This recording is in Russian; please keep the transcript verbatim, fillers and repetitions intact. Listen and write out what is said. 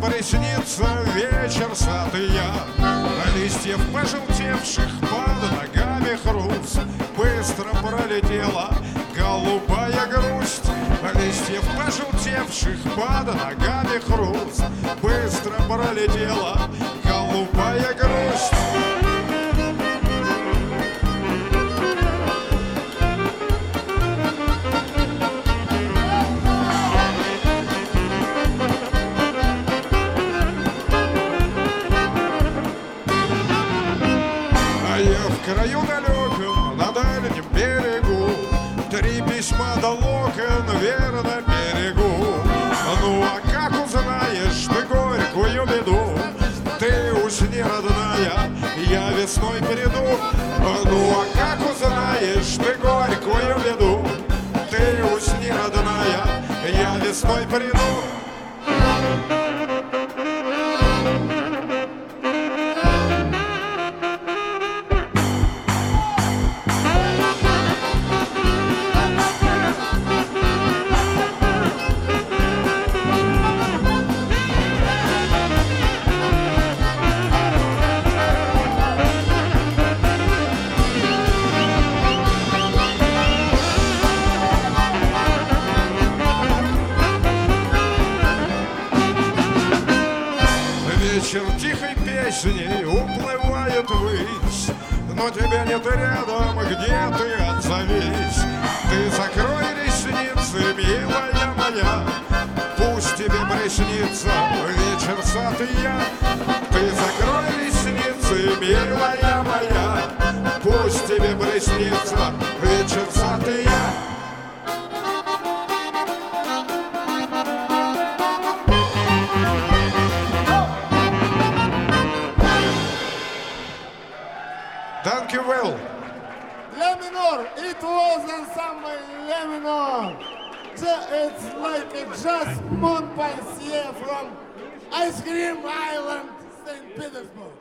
приснится вечер сад и я, листьев пожелтевших под ногами хруст. Быстро пролетела голубая грусть, листьев пожелтевших под ногами хруст. Быстро пролетела голубая грусть. В краю далеком, на дальнем берегу, три письма до локон верно берегу. Ну а как узнаешь ты горькую беду? Ты усни, родная, я весной приду. Ну а как узнаешь ты горькую беду? Ты усни, родная, я весной приду. Вечер тихой песней уплывает ввысь, но тебя нет рядом, где ты, отзовись. Ты закрой ресницы, милая моя, пусть тебе приснится вечер сад и я. Ты закрой ресницы, милая моя, пусть тебе приснится вечер сад и я. Thank you well. La minor, it was ensemble La minor. It's like a jazz Montpensier from Ice Cream Island, Saint Petersburg.